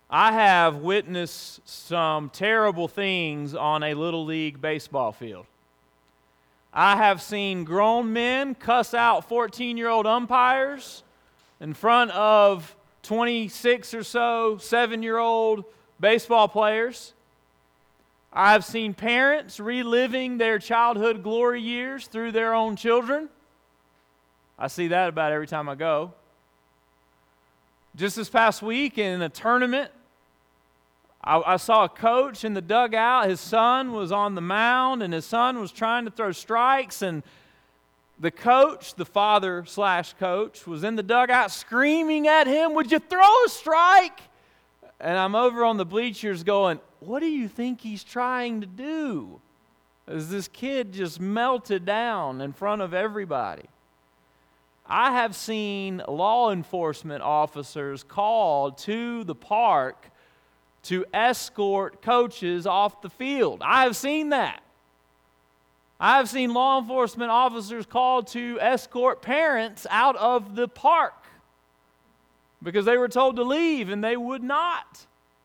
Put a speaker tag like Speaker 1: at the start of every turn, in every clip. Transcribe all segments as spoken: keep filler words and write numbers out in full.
Speaker 1: I have witnessed some terrible things on a Little League baseball field. I have seen grown men cuss out fourteen-year-old umpires in front of twenty-six or so seven-year-old baseball players. I have seen parents reliving their childhood glory years through their own children. I see that about every time I go. Just this past week in a tournament, I, I saw a coach in the dugout. His son was on the mound, and his son was trying to throw strikes, and the coach, the father slash coach, was in the dugout screaming at him, "Would you throw a strike?" And I'm over on the bleachers going, what do you think he's trying to do? As this kid just melted down in front of everybody. I have seen law enforcement officers called to the park to escort coaches off the field. I have seen that. I have seen law enforcement officers called to escort parents out of the park because they were told to leave and they would not.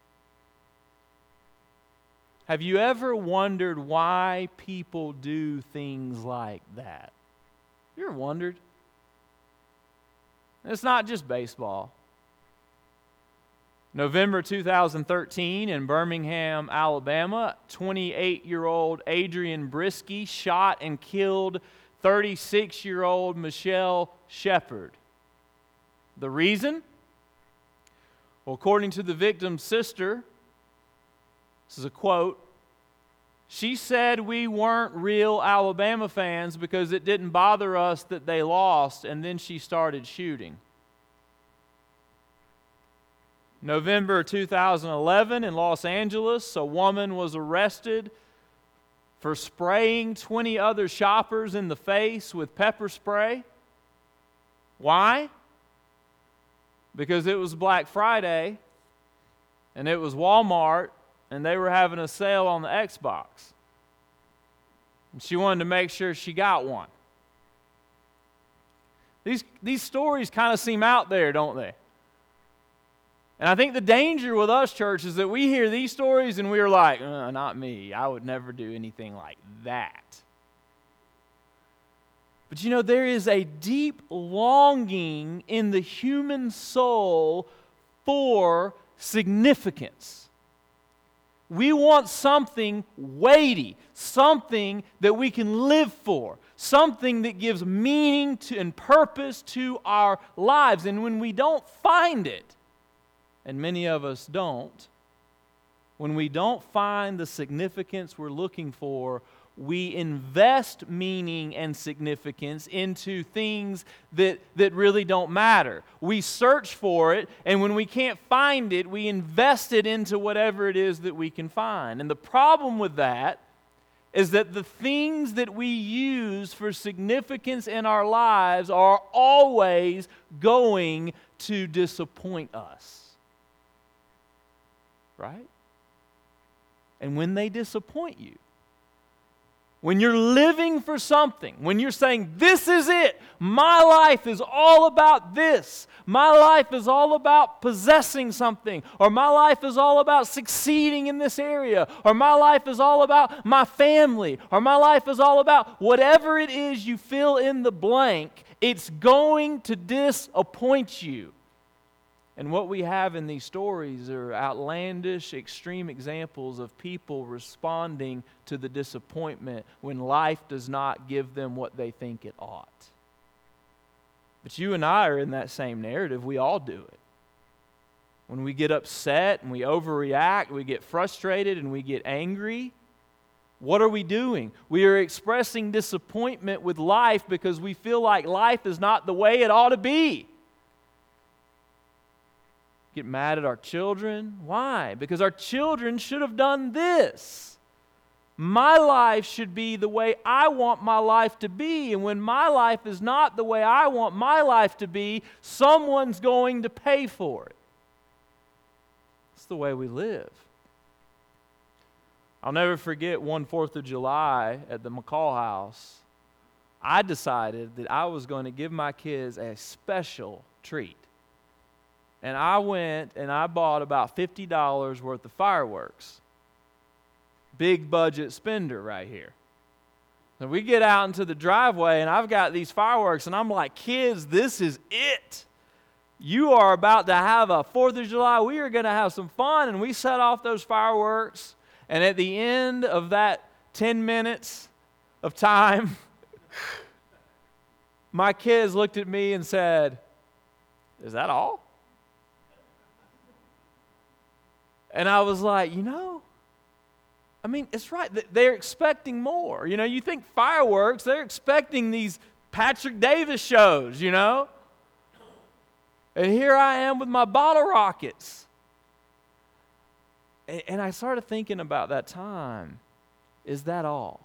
Speaker 1: Have you ever wondered why people do things like that? You ever wondered? It's not just baseball. November two thousand thirteen in Birmingham, Alabama, twenty-eight-year-old Adrian Brisky shot and killed thirty-six-year-old Michelle Shepard. The reason? Well, according to the victim's sister, this is a quote, she said we weren't real Alabama fans because it didn't bother us that they lost, and then she started shooting. November two thousand eleven in Los Angeles, a woman was arrested for spraying twenty other shoppers in the face with pepper spray. Why? Because it was Black Friday, and it was Walmart, and they were having a sale on the Xbox. And she wanted to make sure she got one. These, these stories kind of seem out there, don't they? And I think the danger with us, church, is that we hear these stories and we're like, uh, not me. I would never do anything like that. But you know, there is a deep longing in the human soul for significance. We want something weighty, something that we can live for, something that gives meaning to and purpose to our lives. And when we don't find it, and many of us don't, when we don't find the significance we're looking for, we invest meaning and significance into things that, that really don't matter. We search for it, and when we can't find it, we invest it into whatever it is that we can find. And the problem with that is that the things that we use for significance in our lives are always going to disappoint us. Right? And when they disappoint you, when you're living for something, when you're saying, this is it, my life is all about this, my life is all about possessing something, or my life is all about succeeding in this area, or my life is all about my family, or my life is all about whatever it is you fill in the blank, it's going to disappoint you. And what we have in these stories are outlandish, extreme examples of people responding to the disappointment when life does not give them what they think it ought. But you and I are in that same narrative. We all do it. When we get upset and we overreact, we get frustrated and we get angry, what are we doing? We are expressing disappointment with life because we feel like life is not the way it ought to be. Get mad at our children. Why? Because our children should have done this. My life should be the way I want my life to be. And when my life is not the way I want my life to be, someone's going to pay for it. It's the way we live. I'll never forget one fourth of July at the McCall house. I decided that I was going to give my kids a special treat. and I went and I bought about fifty dollars worth of fireworks. Big budget spender right here. So we get out into the driveway, and I've got these fireworks, and I'm like, kids, this is it. You are about to have a fourth of July. We are going to have some fun. And we set off those fireworks. And at the end of that ten minutes of time, my kids looked at me and said, "Is that all?" And I was like, you know, I mean, it's right. They're expecting more. You know, you think fireworks, they're expecting these Patrick Davis shows, you know. And here I am with my bottle rockets. And, and I started thinking about that time. Is that all?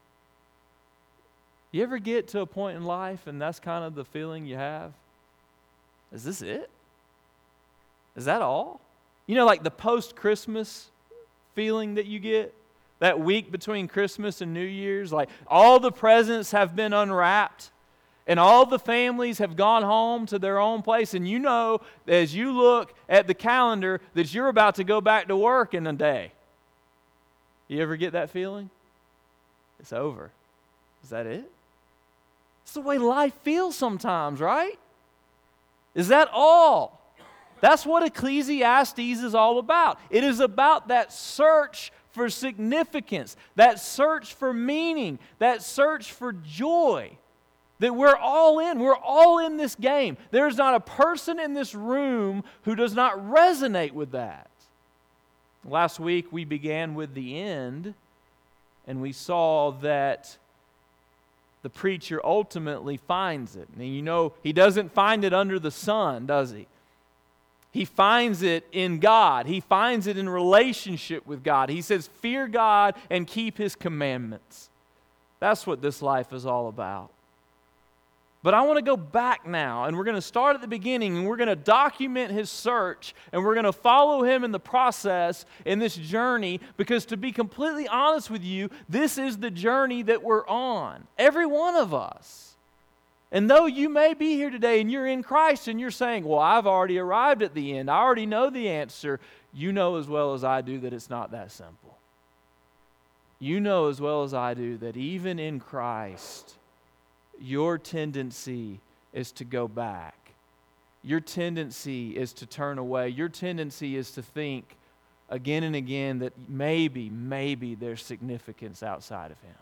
Speaker 1: You ever get to a point in life and that's kind of the feeling you have? Is this it? Is that all? You know, like the post-Christmas feeling that you get? That week between Christmas and New Year's, like all the presents have been unwrapped. And all the families have gone home to their own place. And you know, as you look at the calendar, that you're about to go back to work in a day. You ever get that feeling? It's over. Is that it? It's the way life feels sometimes, right? Is that all? That's what Ecclesiastes is all about. It is about that search for significance, that search for meaning, that search for joy. That we're all in. We're all in this game. There's not a person in this room who does not resonate with that. Last week we began with the end, and we saw that the preacher ultimately finds it. And you know, he doesn't find it under the sun, does he? He finds it in God. He finds it in relationship with God. He says, fear God and keep His commandments. That's what this life is all about. But I want to go back now, and we're going to start at the beginning, and we're going to document his search, and we're going to follow him in the process in this journey, because to be completely honest with you, this is the journey that we're on, every one of us. And though you may be here today and you're in Christ and you're saying, well, I've already arrived at the end, I already know the answer, you know as well as I do that it's not that simple. You know as well as I do that even in Christ, your tendency is to go back. Your tendency is to turn away. Your tendency is to think again and again that maybe, maybe there's significance outside of Him.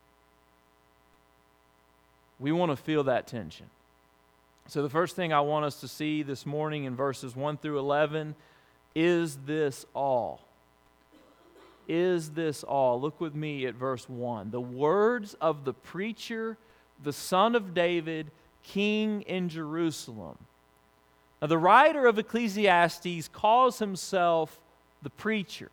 Speaker 1: We want to feel that tension. So the first thing I want us to see this morning in verses one through eleven, is this all? Is this all? Look with me at verse one. The words of the preacher, the son of David, king in Jerusalem. Now, the writer of Ecclesiastes calls himself the preacher.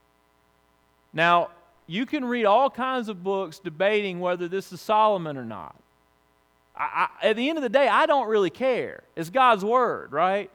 Speaker 1: Now, you can read all kinds of books debating whether this is Solomon or not. I, I, at the end of the day, I don't really care. It's God's word, right?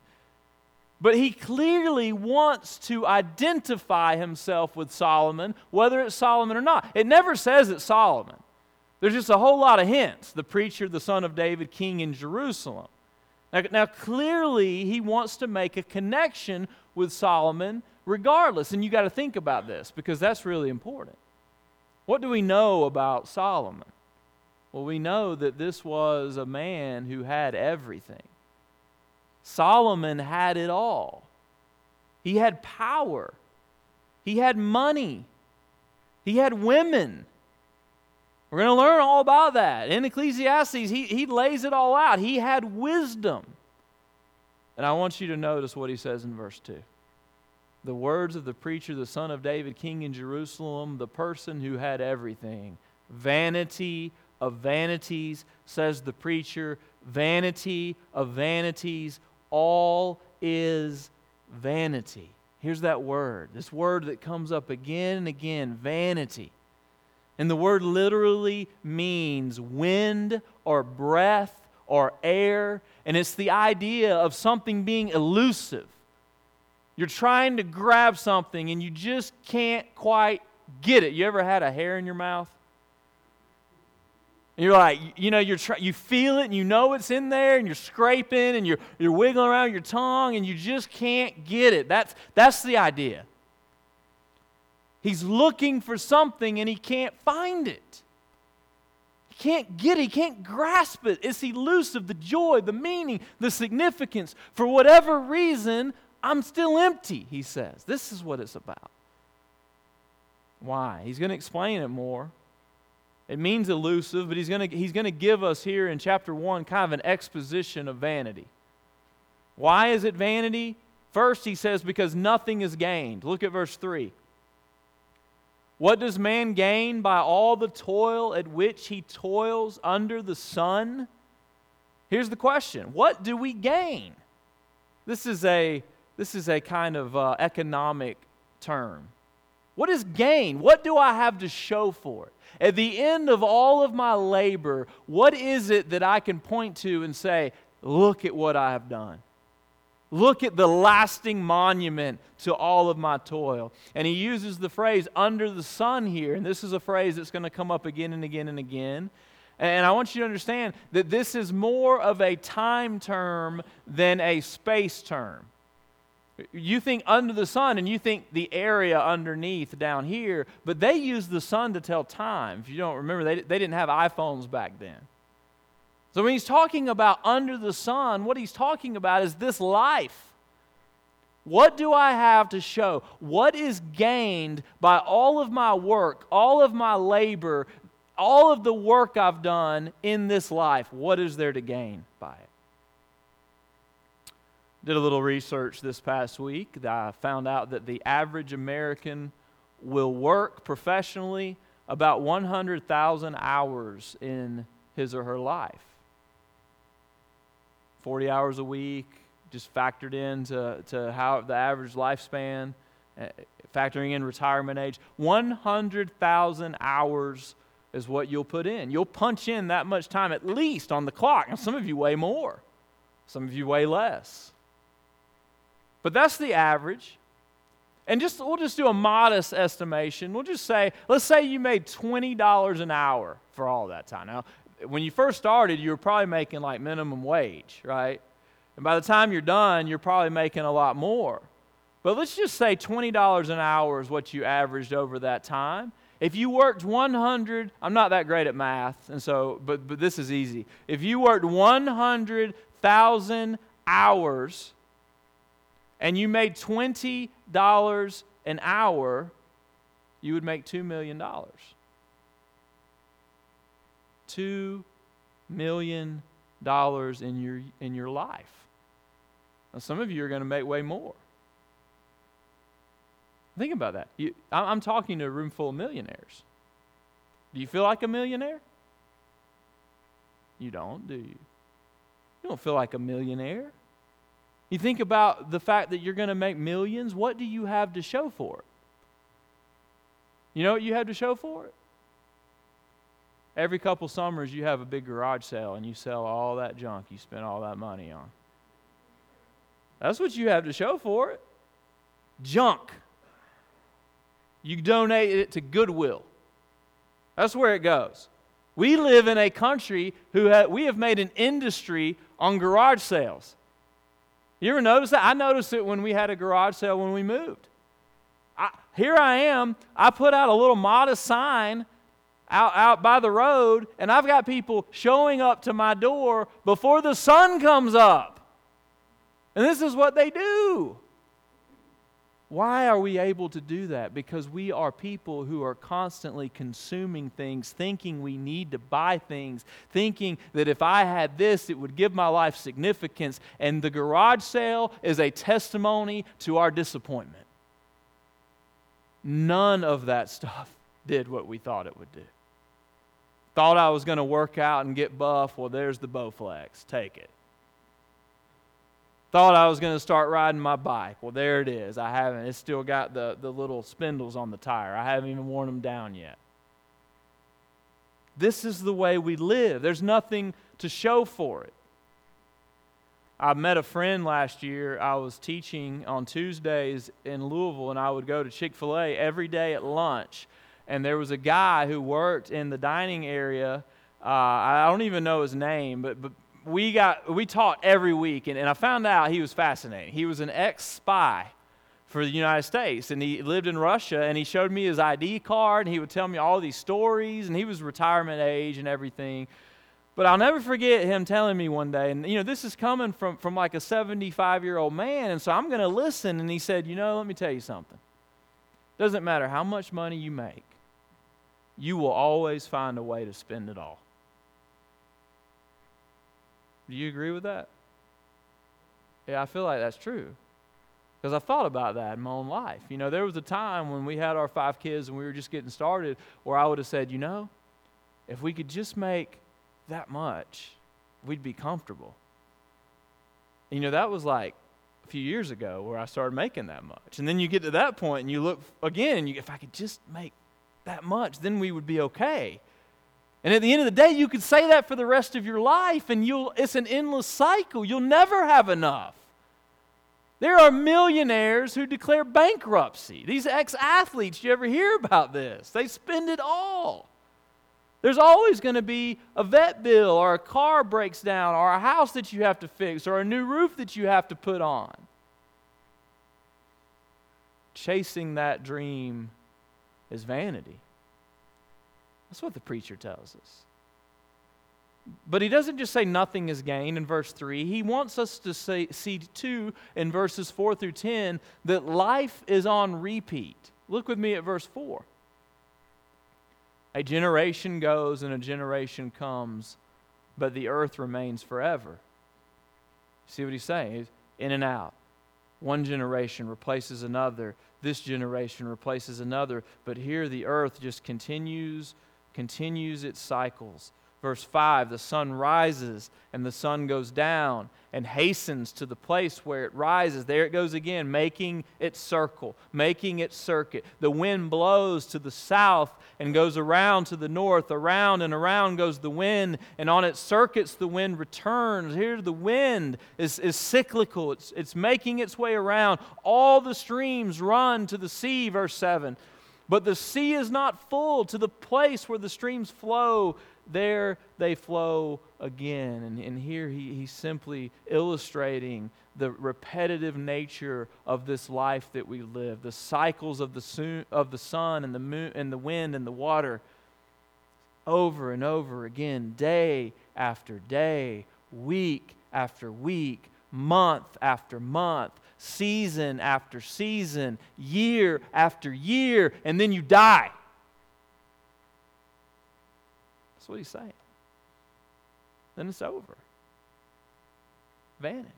Speaker 1: But he clearly wants to identify himself with Solomon, whether it's Solomon or not. It never says it's Solomon. There's just a whole lot of hints. The preacher, the son of David, king in Jerusalem. Now, now, clearly, he wants to make a connection with Solomon regardless. And you got to think about this, because that's really important. What do we know about Solomon? Well, we know that this was a man who had everything. Solomon had it all. He had power. He had money. He had women. We're going to learn all about that. In Ecclesiastes, he, he lays it all out. He had wisdom. And I want you to notice what he says in verse two. The words of the preacher, the son of David, king in Jerusalem, the person who had everything. Vanity of vanities, says the preacher. Vanity of vanities, all is vanity. Here's that word, this word that comes up again and again, vanity. And the word literally means wind or breath or air. And it's the idea of something being elusive. You're trying to grab something and you just can't quite get it. You ever had a hair in your mouth? And you're like, you know, you're try, you feel it and you know it's in there and you're scraping and you're, you're wiggling around your tongue and you just can't get it. That's, that's the idea. He's looking for something and he can't find it. He can't get it. He can't grasp it. It's elusive, the joy, the meaning, the significance. For whatever reason, I'm still empty, he says. This is what it's about. Why? He's going to explain it more. It means elusive, but he's going to he's going to give us here in chapter one kind of an exposition of vanity. Why is it vanity? First, he says, because nothing is gained. Look at verse three. What does man gain by all the toil at which he toils under the sun? Here's the question. What do we gain? This is a, this is a kind of uh, economic term. What is gain? What do I have to show for it? At the end of all of my labor, what is it that I can point to and say, look at what I have done? Look at the lasting monument to all of my toil. And he uses the phrase under the sun here, and this is a phrase that's going to come up again and again and again. And I want you to understand that this is more of a time term than a space term. You think under the sun and you think the area underneath down here, but they use the sun to tell time. If you don't remember, they, they didn't have iPhones back then. So when he's talking about under the sun, what he's talking about is this life. What do I have to show? What is gained by all of my work, all of my labor, all of the work I've done in this life? What is there to gain by it? Did a little research this past week. I found out that the average American will work professionally about one hundred thousand hours in his or her life. forty hours a week, just factored into to how the average lifespan, uh, factoring in retirement age. one hundred thousand hours is what you'll put in. You'll punch in that much time at least on the clock. Now, some of you weigh more. Some of you weigh less. But that's the average. And just we'll just do a modest estimation. We'll just say, let's say you made twenty dollars an hour for all that time. Now, when you first started, you were probably making like minimum wage, right? And by the time you're done, you're probably making a lot more. But let's just say twenty dollars an hour is what you averaged over that time. If you worked one hundred, I'm not that great at math, and so, but, but this is easy. If you worked one hundred thousand hours and you made twenty dollars an hour, you would make two million dollars. two million dollars in your, in your life. Now, some of you are going to make way more. Think about that. You, I'm talking to a room full of millionaires. Do you feel like a millionaire? You don't, do you? You don't feel like a millionaire. You think about the fact that you're going to make millions. What do you have to show for it? You know what you have to show for it? Every couple summers you have a big garage sale and you sell all that junk you spent all that money on. That's what you have to show for it. Junk. You donate it to Goodwill. That's where it goes. We live in a country who ha- we have made an industry on garage sales. You ever notice that? I noticed it when we had a garage sale when we moved. I, here I am. I put out a little modest sign out, out by the road, and I've got people showing up to my door before the sun comes up. And this is what they do. Why are we able to do that? Because we are people who are constantly consuming things, thinking we need to buy things, thinking that if I had this, it would give my life significance. And the garage sale is a testimony to our disappointment. None of that stuff did what we thought it would do. Thought I was going to work out and get buff. Well, there's the Bowflex. Take it. Thought I was going to start riding my bike. Well, there it is. I haven't. It's still got the, the little spindles on the tire. I haven't even worn them down yet. This is the way we live. There's nothing to show for it. I met a friend last year. I was teaching on Tuesdays in Louisville, and I would go to Chick-fil-A every day at lunch. And there was a guy who worked in the dining area Uh, I don't even know his name, but but we got we taught every week, and, and I found out he was fascinating. He was an ex-spy for the United States, and he lived in Russia, and he showed me his I D card, and he would tell me all these stories, and he was retirement age and everything. But I'll never forget him telling me one day, and you know, this is coming from, from like a seventy-five-year-old man, and so I'm going to listen, and he said, you know, let me tell you something. Doesn't matter how much money you make, you will always find a way to spend it all. Do you agree with that? Yeah, I feel like that's true. Because I thought about that in my own life. You know, there was a time when we had our five kids and we were just getting started where I would have said, you know, if we could just make that much, we'd be comfortable. And, you know, that was like a few years ago where I started making that much. And then you get to that point and you look again, and you, if I could just make that much, then we would be okay. And at the end of the day, you could say that for the rest of your life, and you'll it's an endless cycle. You'll never have enough. There are millionaires who declare bankruptcy. These ex-athletes, you ever hear about this? They spend it all. There's always going to be a vet bill, or a car breaks down, or a house that you have to fix, or a new roof that you have to put on. Chasing that dream is vanity. That's what the preacher tells us. But he doesn't just say nothing is gained in verse three. He wants us to say, see too in verses four through ten that life is on repeat. Look with me at verse four. A generation goes and a generation comes, but the earth remains forever. See what he's saying? He's in and out. One generation replaces another. This generation replaces another. But here the earth just continues, continues its cycles. Verse five, the sun rises and the sun goes down and hastens to the place where it rises. There it goes again, making its circle, making its circuit. The wind blows to the south and goes around to the north. Around and around goes the wind, and on its circuits the wind returns. Here the wind is, is cyclical. It's, it's making its way around. All the streams run to the sea, verse seven. But the sea is not full. To the place where the streams flow, there they flow again. And, and here he, he's simply illustrating the repetitive nature of this life that we live, the cycles of the sun, of the sun and the moon and the wind and the water, over and over again, day after day, week after week, month after month, season after season, year after year, and then you die. That's what he's saying. Then it's over. Vanity.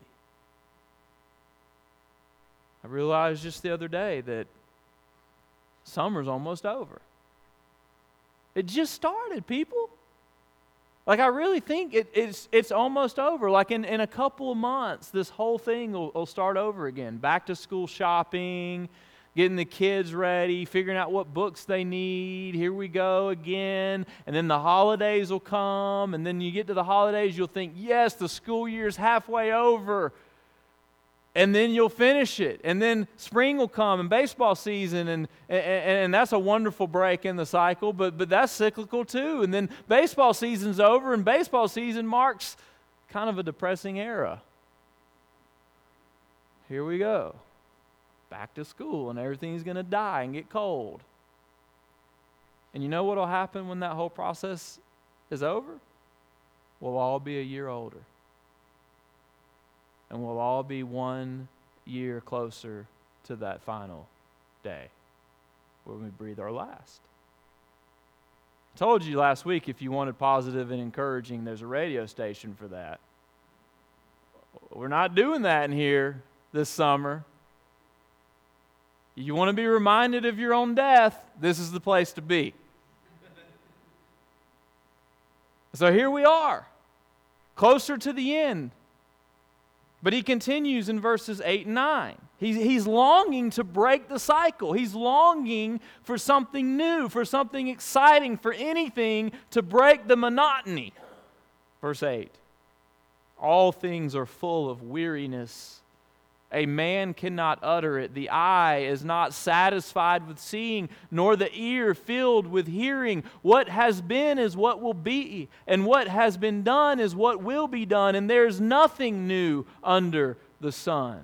Speaker 1: I realized just the other day that summer's almost over. It just started, people. Like, I really think it, it's it's almost over. Like, in, in a couple of months, this whole thing will, will start over again. Back to school shopping, getting the kids ready, figuring out what books they need. Here we go again. And then the holidays will come. And then you get to the holidays, you'll think, yes, the school year's halfway over. And then you'll finish it. And then spring will come and baseball season. And, and, and that's a wonderful break in the cycle. But, but that's cyclical too. And then baseball season's over. And baseball season marks kind of a depressing era. Here we go. Back to school, and everything's going to die and get cold. And you know what will happen when that whole process is over? We'll all be a year older. And we'll all be one year closer to that final day when we breathe our last. I told you last week, if you wanted positive and encouraging, there's a radio station for that. We're not doing that in here this summer. You want to be reminded of your own death, this is the place to be. So here we are, closer to the end. But he continues in verses eight and nine. He's, he's longing to break the cycle. He's longing for something new, for something exciting, for anything to break the monotony. Verse eight. All things are full of weariness A man cannot utter it. The eye is not satisfied with seeing, nor the ear filled with hearing. What has been is what will be, and what has been done is what will be done, and there's nothing new under the sun.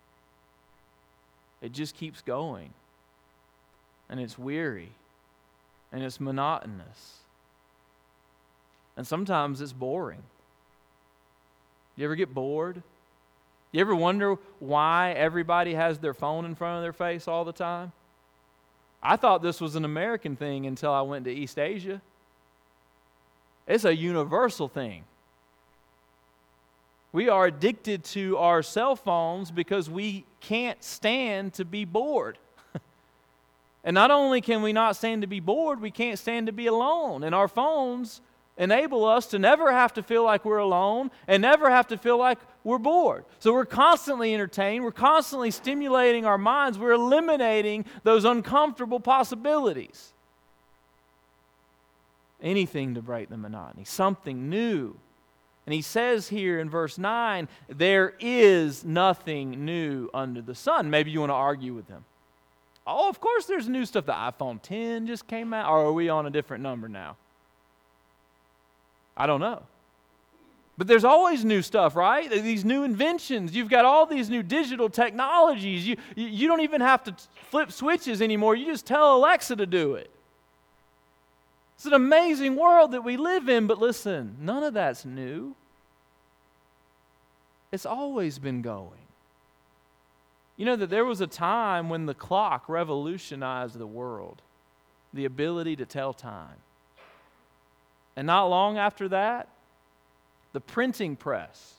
Speaker 1: It just keeps going. And it's weary. And it's monotonous. And sometimes it's boring. You ever get bored? You ever wonder why everybody has their phone in front of their face all the time? I thought this was an American thing until I went to East Asia. It's a universal thing. We are addicted to our cell phones because we can't stand to be bored. And not only can we not stand to be bored, we can't stand to be alone. And our phones enable us to never have to feel like we're alone and never have to feel like we're bored. So we're constantly entertained. We're constantly stimulating our minds. We're eliminating those uncomfortable possibilities. Anything to break the monotony, something new. And he says here in verse nine, there is nothing new under the sun. Maybe you want to argue with him. Oh, of course there's new stuff. The iPhone ten just came out. Or are we on a different number now? I don't know. But there's always new stuff, right? These new inventions. You've got all these new digital technologies. You, you don't even have to flip switches anymore. You just tell Alexa to do it. It's an amazing world that we live in, but listen, none of that's new. It's always been going. You know that there was a time when the clock revolutionized the world, the ability to tell time. And not long after that, the printing press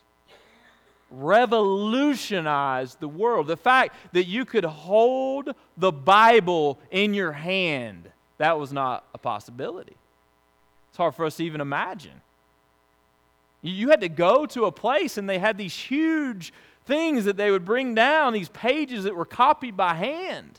Speaker 1: revolutionized the world. The fact that you could hold the Bible in your hand, that was not a possibility. It's hard for us to even imagine. You had to go to a place and they had these huge things that they would bring down, these pages that were copied by hand.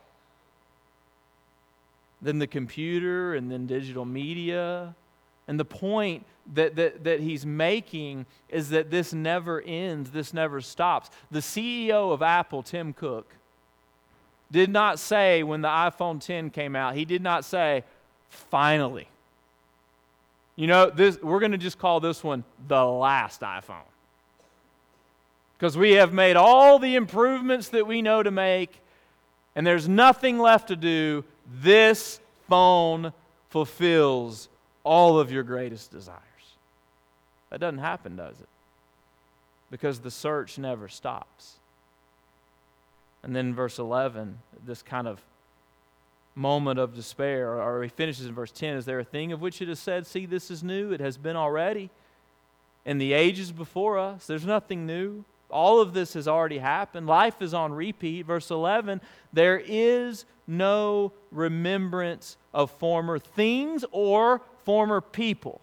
Speaker 1: Then the computer and then digital media. And the point that, that, that he's making is that this never ends, this never stops. The C E O of Apple, Tim Cook, did not say when the iPhone ten came out, he did not say, finally. You know, this we're going to just call this one the last iPhone. Because we have made all the improvements that we know to make, and there's nothing left to do. This phone fulfills all of your greatest desires. That doesn't happen, does it? Because the search never stops. And then verse eleven, this kind of moment of despair, or he finishes in verse ten, is there a thing of which it is said, see, this is new? It has been already in the ages before us. There's nothing new. All of this has already happened. Life is on repeat. Verse eleven, there is no remembrance of former things or former people.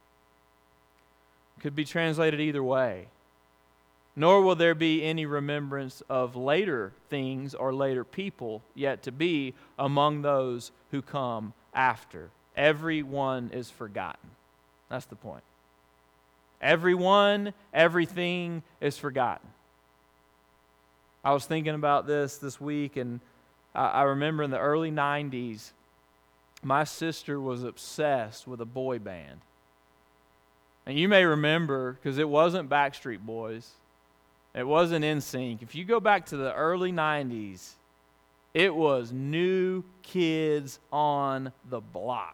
Speaker 1: Could be translated either way. Nor will there be any remembrance of later things or later people yet to be among those who come after. Everyone is forgotten. That's the point. Everyone, everything is forgotten. I was thinking about this this week, and I, I remember in the early nineties, my sister was obsessed with a boy band. And you may remember, because it wasn't Backstreet Boys, it wasn't N Sync. If you go back to the early nineties, it was New Kids on the Block.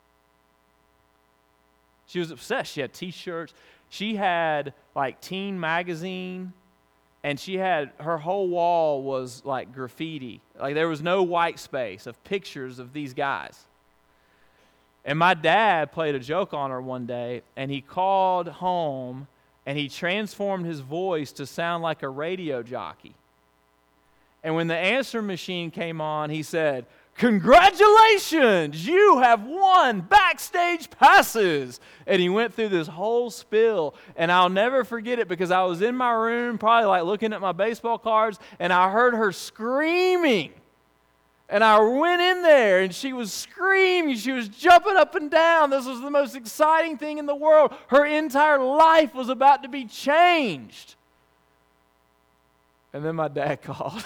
Speaker 1: She was obsessed. She had t-shirts. She had like Teen Magazine, and she had, her whole wall was like graffiti. Like there was no white space of pictures of these guys. And my dad played a joke on her one day, and he called home, and he transformed his voice to sound like a radio jockey. And when the answer machine came on, he said, congratulations, you have won backstage passes. And he went through this whole spiel, and I'll never forget it because I was in my room, probably like looking at my baseball cards, and I heard her screaming. And I went in there, and she was screaming. She was jumping up and down. This was the most exciting thing in the world. Her entire life was about to be changed. And then my dad called.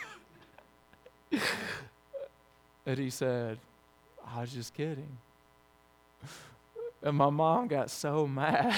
Speaker 1: And he said, I was just kidding. And my mom got so mad.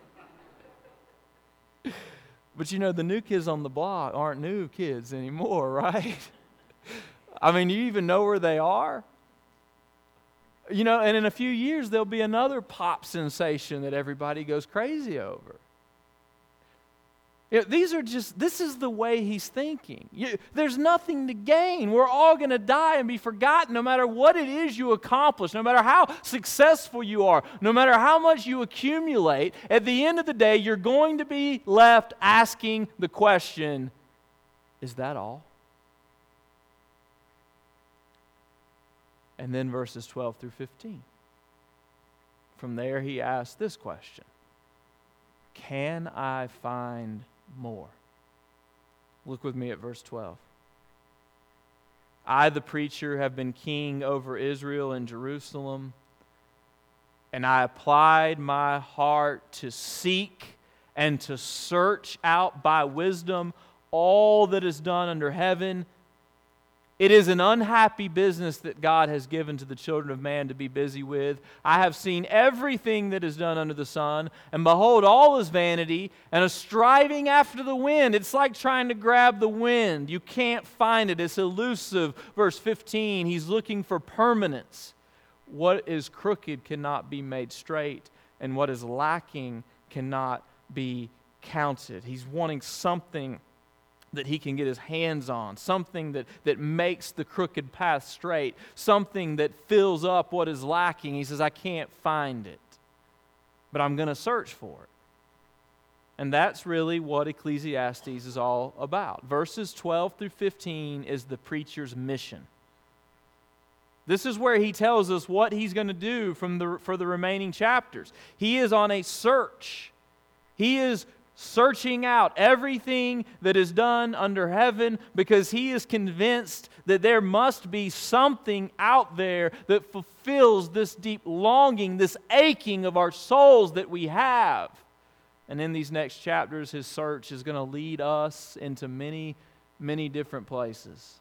Speaker 1: But you know, the new kids on the block aren't new kids anymore, right? I mean, you even know where they are? You know, and in a few years, there'll be another pop sensation that everybody goes crazy over. You know, these are just, this is the way he's thinking. You, there's nothing to gain. We're all going to die and be forgotten no matter what it is you accomplish, no matter how successful you are, no matter how much you accumulate. At the end of the day, you're going to be left asking the question, is that all? And then verses twelve through fifteen. From there, he asks this question: can I find more? Look with me at verse twelve. I, the preacher, have been king over Israel and Jerusalem, and I applied my heart to seek and to search out by wisdom all that is done under heaven. It is an unhappy business that God has given to the children of man to be busy with. I have seen everything that is done under the sun, and behold, all is vanity and a striving after the wind. It's like trying to grab the wind. You can't find it. It's elusive. Verse fifteen, he's looking for permanence. What is crooked cannot be made straight, and what is lacking cannot be counted. He's wanting something that he can get his hands on, something that, that makes the crooked path straight, something that fills up what is lacking. He says, I can't find it, but I'm going to search for it. And that's really what Ecclesiastes is all about. Verses twelve through fifteen is the preacher's mission. This is where he tells us what he's going to do from the, for the remaining chapters. He is on a search. He is searching out everything that is done under heaven because he is convinced that there must be something out there that fulfills this deep longing, this aching of our souls that we have. And in these next chapters, his search is going to lead us into many, many different places.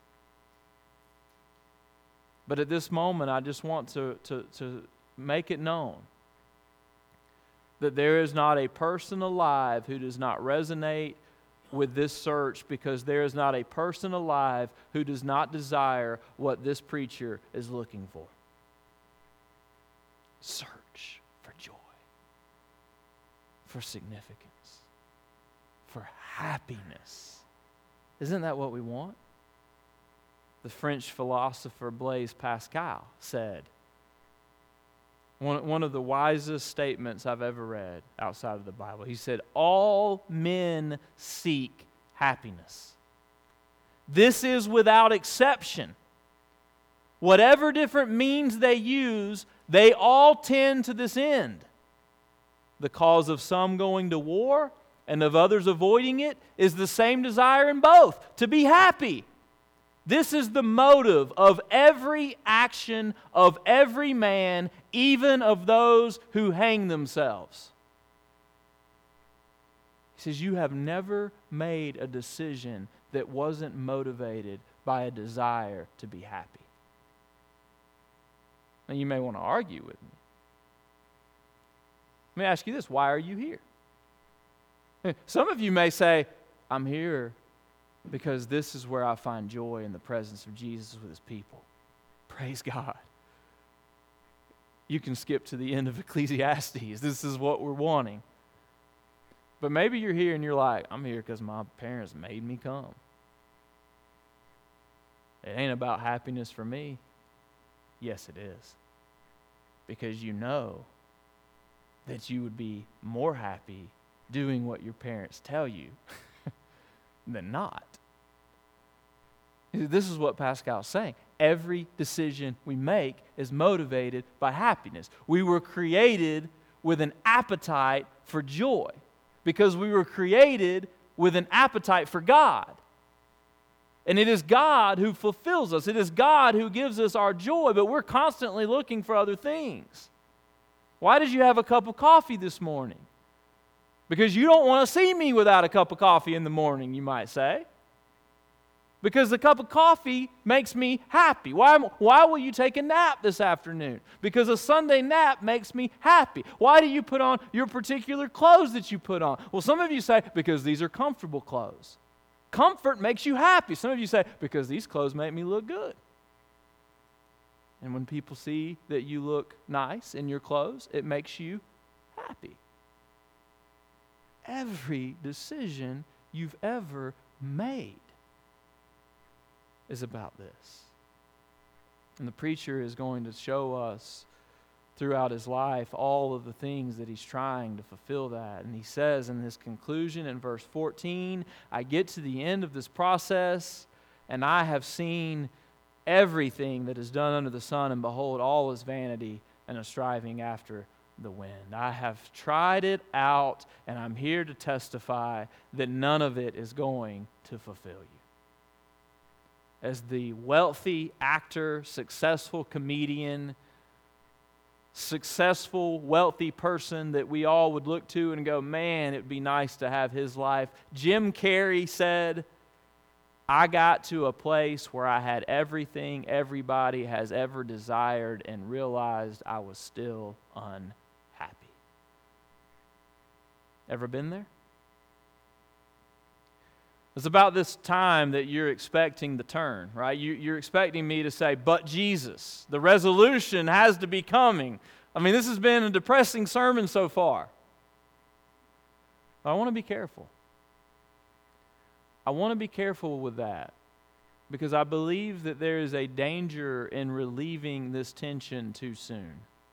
Speaker 1: But at this moment, I just want to, to, to make it known that there is not a person alive who does not resonate with this search, because there is not a person alive who does not desire what this preacher is looking for. Search for joy, for significance, for happiness. Isn't that what we want? The French philosopher Blaise Pascal said, One, one of the wisest statements I've ever read outside of the Bible. He said, all men seek happiness. This is without exception. Whatever different means they use, they all tend to this end. The cause of some going to war and of others avoiding it is the same desire in both, to be happy. This is the motive of every action of every man, even of those who hang themselves. He says, you have never made a decision that wasn't motivated by a desire to be happy. Now, you may want to argue with me. Let me ask you this, why are you here? Some of you may say, I'm here because this is where I find joy in the presence of Jesus with his people. Praise God. You can skip to the end of Ecclesiastes. This is what we're wanting. But maybe you're here and you're like, I'm here because my parents made me come. It ain't about happiness for me. Yes, it is. Because you know that you would be more happy doing what your parents tell you than not. This is what Pascal's saying. Every decision we make is motivated by happiness. We were created with an appetite for joy because we were created with an appetite for God. And it is God who fulfills us. It is God who gives us our joy, but we're constantly looking for other things. Why did you have a cup of coffee this morning? Because you don't want to see me without a cup of coffee in the morning, you might say. Because a cup of coffee makes me happy. Why, why will you take a nap this afternoon? Because a Sunday nap makes me happy. Why do you put on your particular clothes that you put on? Well, some of you say, because these are comfortable clothes. Comfort makes you happy. Some of you say, because these clothes make me look good. And when people see that you look nice in your clothes, it makes you happy. Every decision you've ever made is about this. And the preacher is going to show us throughout his life all of the things that he's trying to fulfill that. And he says in his conclusion in verse fourteen, I get to the end of this process, and I have seen everything that is done under the sun, and behold, all is vanity and a striving after the wind. I have tried it out, and I'm here to testify that none of it is going to fulfill you. As the wealthy actor, successful comedian, successful, wealthy person that we all would look to and go, man, it'd be nice to have his life. Jim Carrey said, I got to a place where I had everything everybody has ever desired and realized I was still unhappy. Ever been there? It's about this time that you're expecting the turn, right? You, you're expecting me to say, but Jesus. The resolution has to be coming. I mean, this has been a depressing sermon so far. But I want to be careful. I want to be careful with that because I believe that there is a danger in relieving this tension too soon.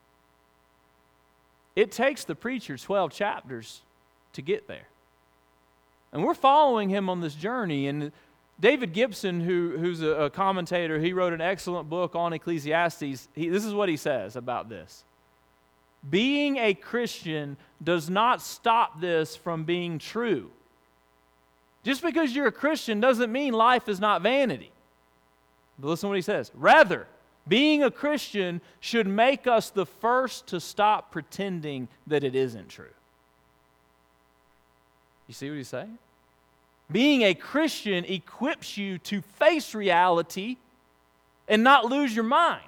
Speaker 1: It takes the preacher twelve chapters to get there. And we're following him on this journey. And David Gibson, who, who's a, a commentator, he wrote an excellent book on Ecclesiastes. He, this is what he says about this. Being a Christian does not stop this from being true. Just because you're a Christian doesn't mean life is not vanity. But listen to what he says. Rather, being a Christian should make us the first to stop pretending that it isn't true. You see what he's saying? Being a Christian equips you to face reality and not lose your mind.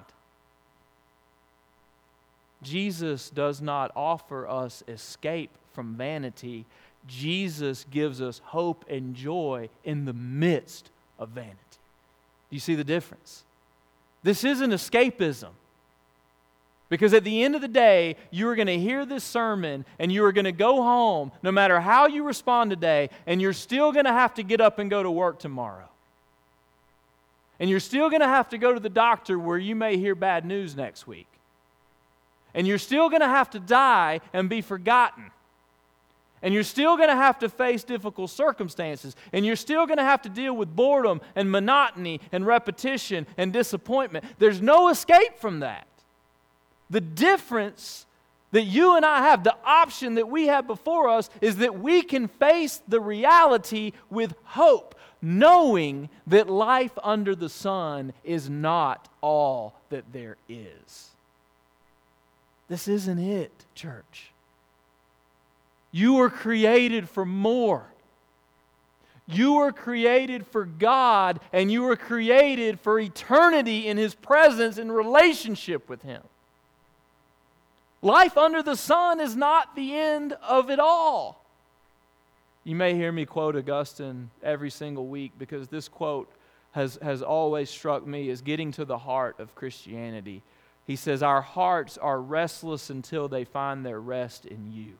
Speaker 1: Jesus does not offer us escape from vanity. Jesus gives us hope and joy in the midst of vanity. Do you see the difference? This isn't escapism. Because at the end of the day, you are going to hear this sermon and you are going to go home, no matter how you respond today, and you're still going to have to get up and go to work tomorrow. And you're still going to have to go to the doctor where you may hear bad news next week. And you're still going to have to die and be forgotten. And you're still going to have to face difficult circumstances. And you're still going to have to deal with boredom and monotony and repetition and disappointment. There's no escape from that. The difference that you and I have, the option that we have before us, is that we can face the reality with hope, knowing that life under the sun is not all that there is. This isn't it, church. You were created for more. You were created for God, and you were created for eternity in His presence in relationship with Him. Life under the sun is not the end of it all. You may hear me quote Augustine every single week because this quote has, has always struck me as getting to the heart of Christianity. He says, our hearts are restless until they find their rest in you.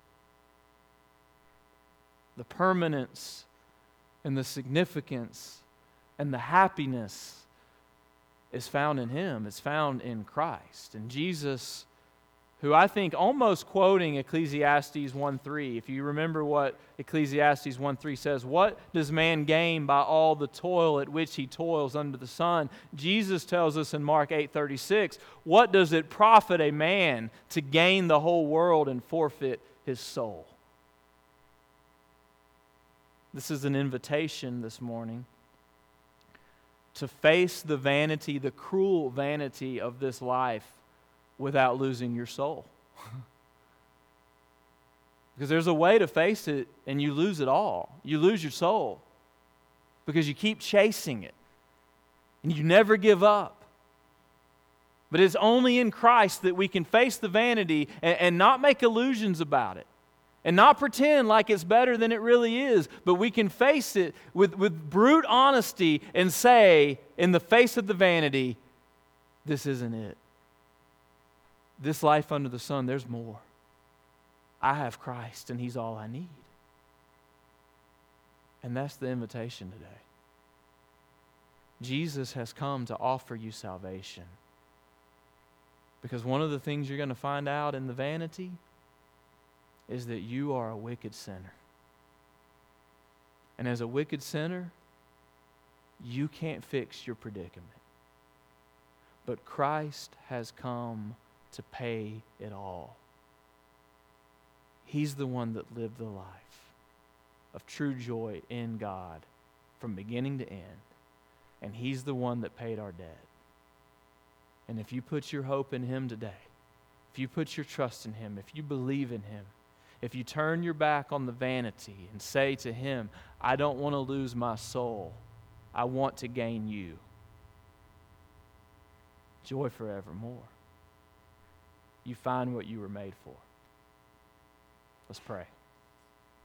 Speaker 1: The permanence and the significance and the happiness is found in Him. It's found in Christ. And Jesus, who I think almost quoting Ecclesiastes one three, if you remember what Ecclesiastes one three says, what does man gain by all the toil at which he toils under the sun? Jesus tells us in Mark eight thirty-six, what does it profit a man to gain the whole world and forfeit his soul? This is an invitation this morning to face the vanity, the cruel vanity of this life without losing your soul. Because there's a way to face it and you lose it all. You lose your soul. because you keep chasing it and you never give up. But it's only in Christ that we can face the vanity and, and not make illusions about it and not pretend like it's better than it really is, but we can face it with, with brute honesty and say, in the face of the vanity, this isn't it. This life under the sun, there's more. I have Christ and He's all I need. And that's the invitation today. Jesus has come to offer you salvation. Because one of the things you're going to find out in the vanity is that you are a wicked sinner. And as a wicked sinner, you can't fix your predicament. But Christ has come to pay it all. He's the one that lived the life of true joy in God from beginning to end. And He's the one that paid our debt. And if you put your hope in Him today, if you put your trust in Him, if you believe in Him, if you turn your back on the vanity and say to Him, I don't want to lose my soul, I want to gain you, joy forevermore. You find what you were made for. Let's pray.